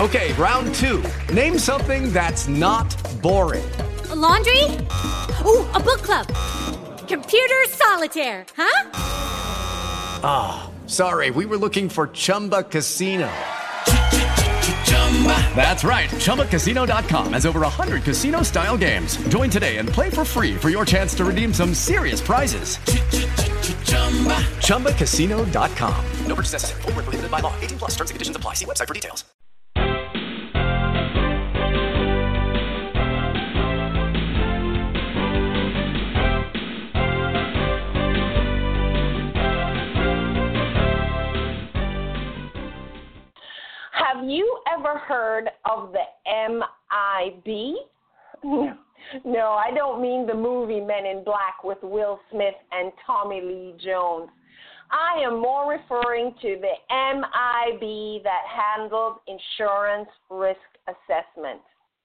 Okay, round two. Name something that's not boring. A laundry? Ooh, a book club. Computer solitaire, huh? Ah, sorry, we were looking for Chumba Casino. That's right, ChumbaCasino.com has over 100 casino-style games. Join today and play for free for your chance to redeem some serious prizes. ChumbaCasino.com. No purchase necessary. Void where prohibited by law. 18 plus terms and conditions apply. See website for details. Have you ever heard of the MIB? No, I don't mean the movie Men in Black with Will Smith and Tommy Lee Jones. I am more referring to the MIB that handles insurance risk assessment.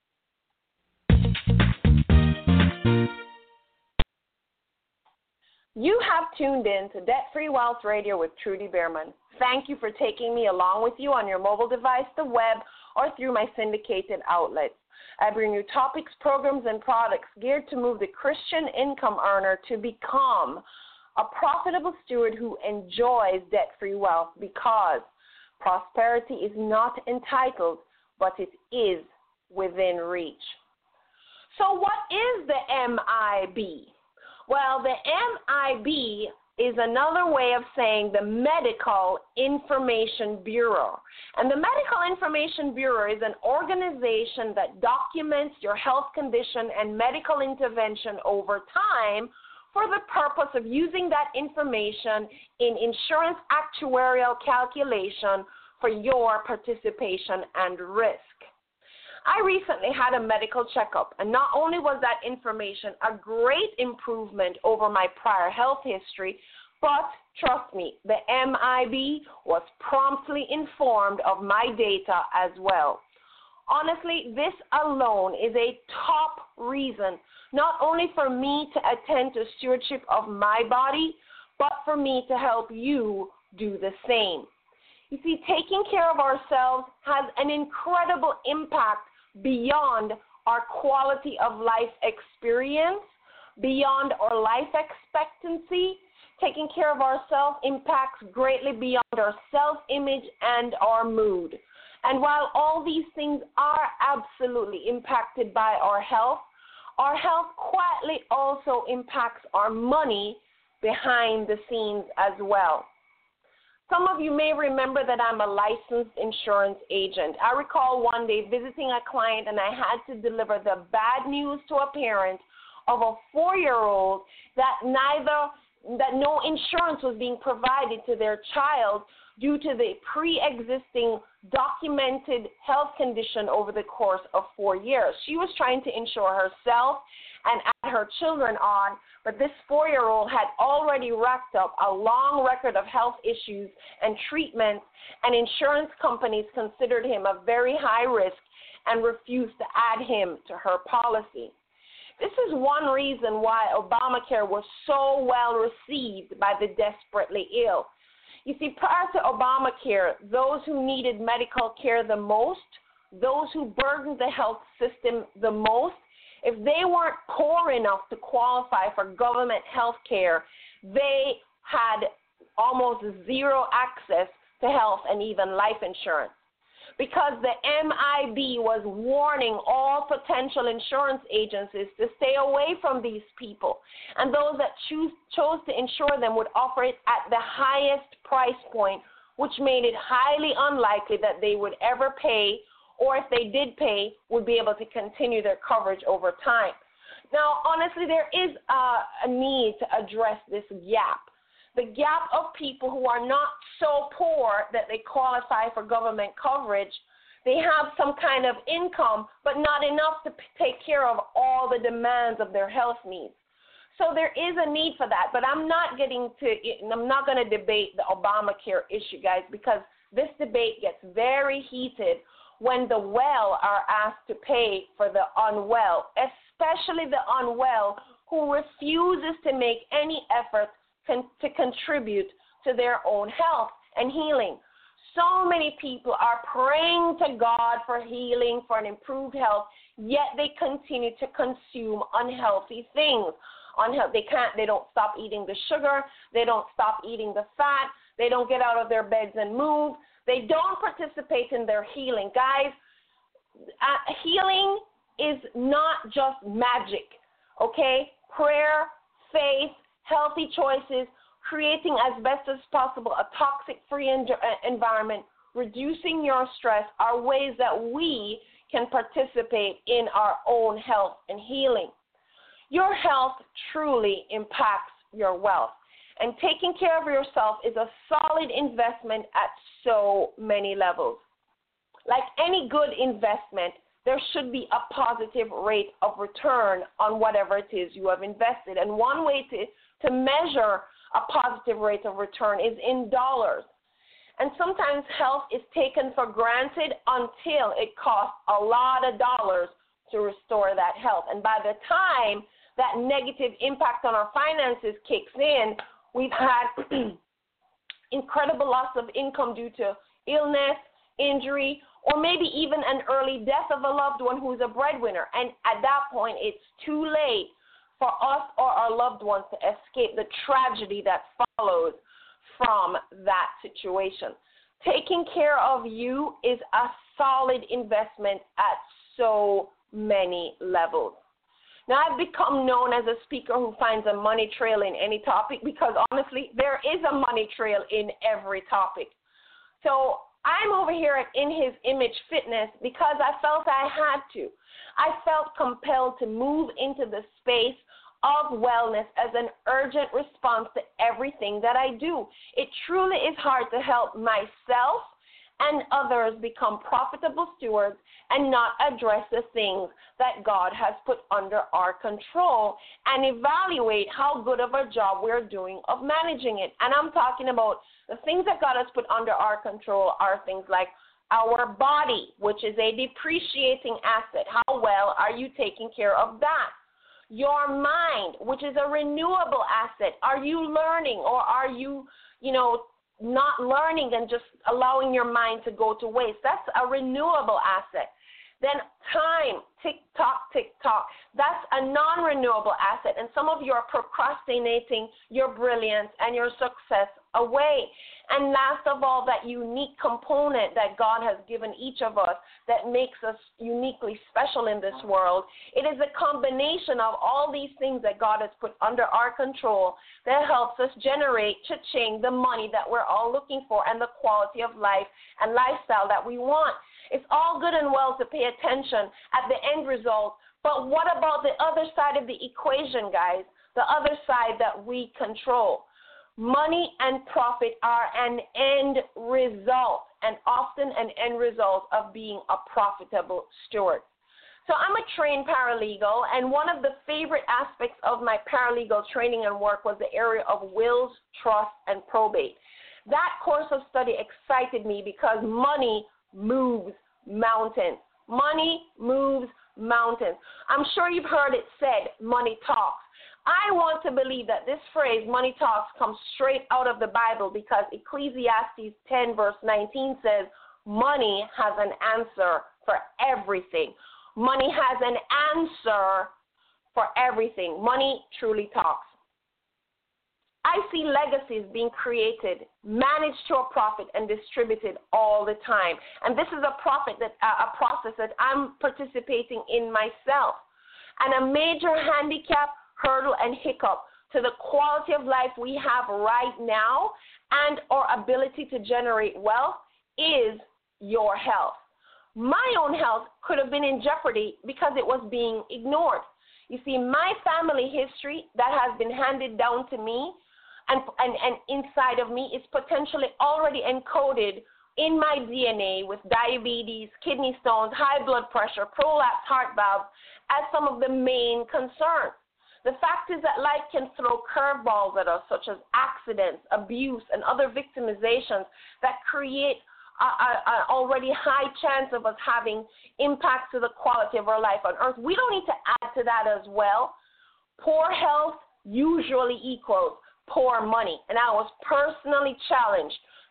You have tuned in to Debt Free Wealth Radio with Trudy Beerman. Thank you for taking me along with you on your mobile device, the web, or through my syndicated outlets. I bring you topics, programs, and products geared to move the Christian income earner to become a profitable steward who enjoys debt-free wealth, because prosperity is not entitled, but it is within reach. So what is the MIB? Well, the MIB is another way of saying the Medical Information Bureau. And the Medical Information Bureau is an organization that documents your health condition and medical intervention over time for the purpose of using that information in insurance actuarial calculation for your participation and risk. I recently had a medical checkup, and not only was that information a great improvement over my prior health history, but trust me, the MIB was promptly informed of my data as well. Honestly, this alone is a top reason, not only for me to attend to stewardship of my body, but for me to help you do the same. You see, taking care of ourselves has an incredible impact beyond our quality of life experience, beyond our life expectancy. Taking care of ourselves impacts greatly beyond our self-image and our mood. And while all these things are absolutely impacted by our health quietly also impacts our money behind the scenes as well. Some of you may remember that I'm a licensed insurance agent. I recall one day visiting a client, and I had to deliver the bad news to a parent of a 4-year-old that no insurance was being provided to their child due to the pre-existing documented health condition over the course of 4 years. She was trying to insure herself and add her children on, but this 4-year-old had already racked up a long record of health issues and treatments, and insurance companies considered him a very high risk and refused to add him to her policy. This is one reason why Obamacare was so well received by the desperately ill. You see, prior to Obamacare, those who needed medical care the most, those who burdened the health system the most, if they weren't poor enough to qualify for government health care, they had almost zero access to health and even life insurance. Because the MIB was warning all potential insurance agencies to stay away from these people. And those that chose to insure them would offer it at the highest price point, which made it highly unlikely that they would ever pay, or if they did pay, would be able to continue their coverage over time. Now, honestly, there is a need to address this gap. The gap of people who are not so poor that they qualify for government coverage. They have some kind of income, but not enough to take care of all the demands of their health needs. So there is a need for that, but I'm not going to debate the Obamacare issue, guys, because this debate gets very heated when the well are asked to pay for the unwell, especially the unwell who refuses to make any effort to contribute to their own health and healing. So many people are praying to God for healing, for an improved health, yet they continue to consume unhealthy things. They don't stop eating the sugar. They don't stop eating the fat. They don't get out of their beds and move. They don't participate in their healing. Guys, healing is not just magic, okay? Prayer, faith, healthy choices, creating as best as possible a toxic-free environment, reducing your stress are ways that we can participate in our own health and healing. Your health truly impacts your wealth, and taking care of yourself is a solid investment at so many levels. Like any good investment, there should be a positive rate of return on whatever it is you have invested. And one way to measure a positive rate of return is in dollars. And sometimes health is taken for granted until it costs a lot of dollars to restore that health. And by the time that negative impact on our finances kicks in, we've had incredible loss of income due to illness, injury, or maybe even an early death of a loved one who's a breadwinner. And at that point, it's too late for us or our loved ones to escape the tragedy that follows from that situation. Taking care of you is a solid investment at so many levels. Now, I've become known as a speaker who finds a money trail in any topic because, honestly, there is a money trail in every topic. So I'm over here at In His Image Fitness because I felt I had to. I felt compelled to move into the space of wellness as an urgent response to everything that I do. It truly is hard to help myself and others become profitable stewards and not address the things that God has put under our control and evaluate how good of a job we're doing of managing it. And I'm talking about the things that God has put under our control are things like our body, which is a depreciating asset. How well are you taking care of that? Your mind, which is a renewable asset. Are you learning, or are you, not learning and just allowing your mind to go to waste? That's a renewable asset. Then time, tick-tock, tick-tock. That's a non-renewable asset, and some of you are procrastinating your brilliance and your success away. And last of all, that unique component that God has given each of us that makes us uniquely special in this world, it is a combination of all these things that God has put under our control that helps us generate, cha-ching, the money that we're all looking for and the quality of life and lifestyle that we want. It's all good and well to pay attention at the end result, but what about the other side of the equation, guys? The other side that we control. Money and profit are an end result, and often an end result of being a profitable steward. So I'm a trained paralegal, and one of the favorite aspects of my paralegal training and work was the area of wills, trust, and probate. That course of study excited me because money moves mountains. Money moves mountains. I'm sure you've heard it said, money talks. I want to believe that this phrase, money talks, comes straight out of the Bible because Ecclesiastes 10 verse 19 says, money has an answer for everything. Money has an answer for everything. Money truly talks. I see legacies being created, managed to a profit, and distributed all the time. And this is a process that I'm participating in myself. And a major handicap, hurdle, and hiccup to the quality of life we have right now and our ability to generate wealth is your health. My own health could have been in jeopardy because it was being ignored. You see, my family history that has been handed down to me and inside of me is potentially already encoded in my DNA with diabetes, kidney stones, high blood pressure, prolapsed heart valves as some of the main concerns. The fact is that life can throw curveballs at us, such as accidents, abuse, and other victimizations that create an already high chance of us having impacts to the quality of our life on earth. We don't need to add to that as well. Poor health usually equals poor money, and I was personally challenged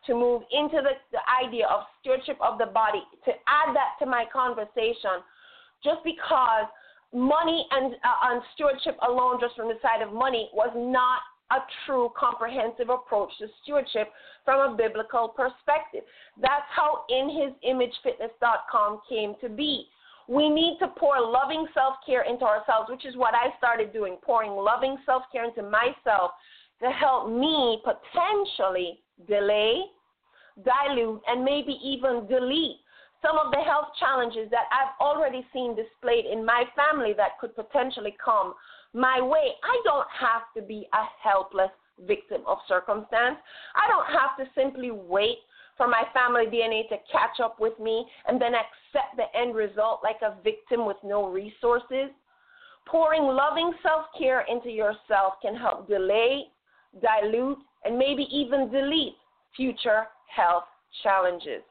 to move into the idea of stewardship of the body, to add that to my conversation, just because money and stewardship alone, just from the side of money, was not a true comprehensive approach to stewardship from a biblical perspective. That's how InHisImageFitness.com came to be. We need to pour loving self-care into ourselves, which is what I started doing, pouring loving self-care into myself to help me potentially delay, dilute, and maybe even delete some of the health challenges that I've already seen displayed in my family that could potentially come my way. I don't have to be a helpless victim of circumstance. I don't have to simply wait for my family DNA to catch up with me and then accept the end result like a victim with no resources. Pouring loving self-care into yourself can help delay, dilute, and maybe even delete future health challenges.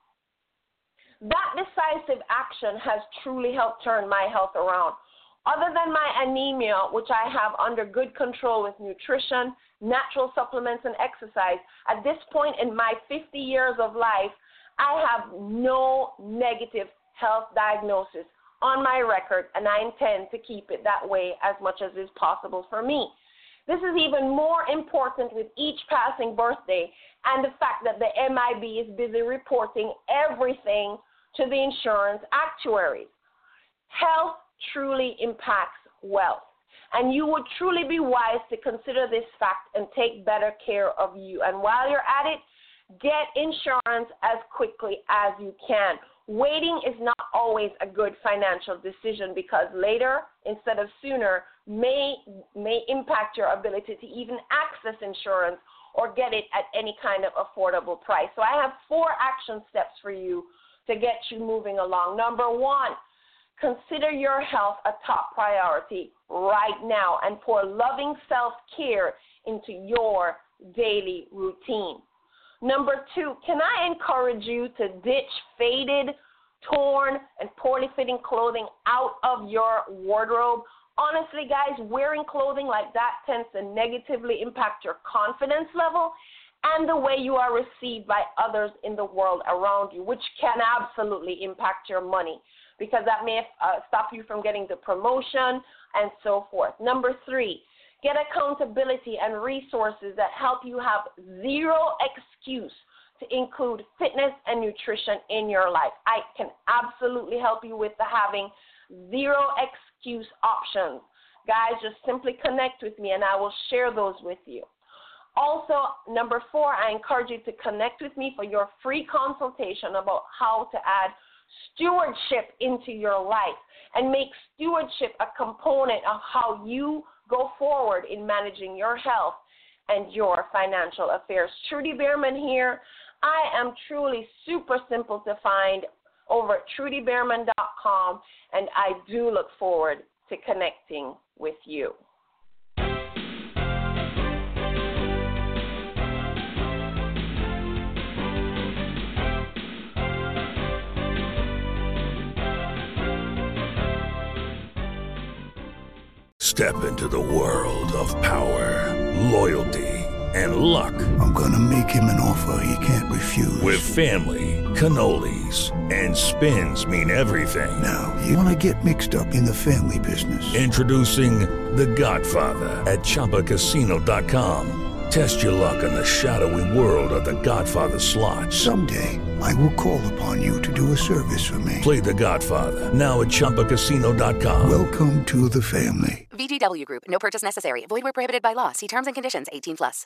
That decisive action has truly helped turn my health around. Other than my anemia, which I have under good control with nutrition, natural supplements, and exercise, at this point in my 50 years of life, I have no negative health diagnosis on my record, and I intend to keep it that way as much as is possible for me. This is even more important with each passing birthday and the fact that the MIB is busy reporting everything to the insurance actuaries. Health truly impacts wealth, and you would truly be wise to consider this fact and take better care of you. And while you're at it, get insurance as quickly as you can. Waiting is not always a good financial decision because later instead of sooner may impact your ability to even access insurance or get it at any kind of affordable price. So I have 4 action steps for you to get you moving along. Number 1, consider your health a top priority right now and pour loving self-care into your daily routine. Number 2, can I encourage you to ditch faded, torn, and poorly fitting clothing out of your wardrobe? Honestly, guys, wearing clothing like that tends to negatively impact your confidence level and the way you are received by others in the world around you, which can absolutely impact your money because that may stop you from getting the promotion and so forth. Number 3, get accountability and resources that help you have zero excuse to include fitness and nutrition in your life. I can absolutely help you with the having zero excuse options. Guys, just simply connect with me and I will share those with you. Also, number 4, I encourage you to connect with me for your free consultation about how to add stewardship into your life and make stewardship a component of how you go forward in managing your health and your financial affairs. Trudy Behrman here. I am truly super simple to find over at TrudyBehrman.com, and I do look forward to connecting with you. Step into the world of power, loyalty, and luck. I'm gonna make him an offer he can't refuse. With family, cannolis, and spins mean everything. Now, you wanna get mixed up in the family business. Introducing The Godfather at ChumbaCasino.com. Test your luck in the shadowy world of The Godfather slot. Someday, I will call upon you to do a service for me. Play The Godfather, now at ChumbaCasino.com. Welcome to the family. VGW Group. No purchase necessary. Void where prohibited by law. See terms and conditions. 18+.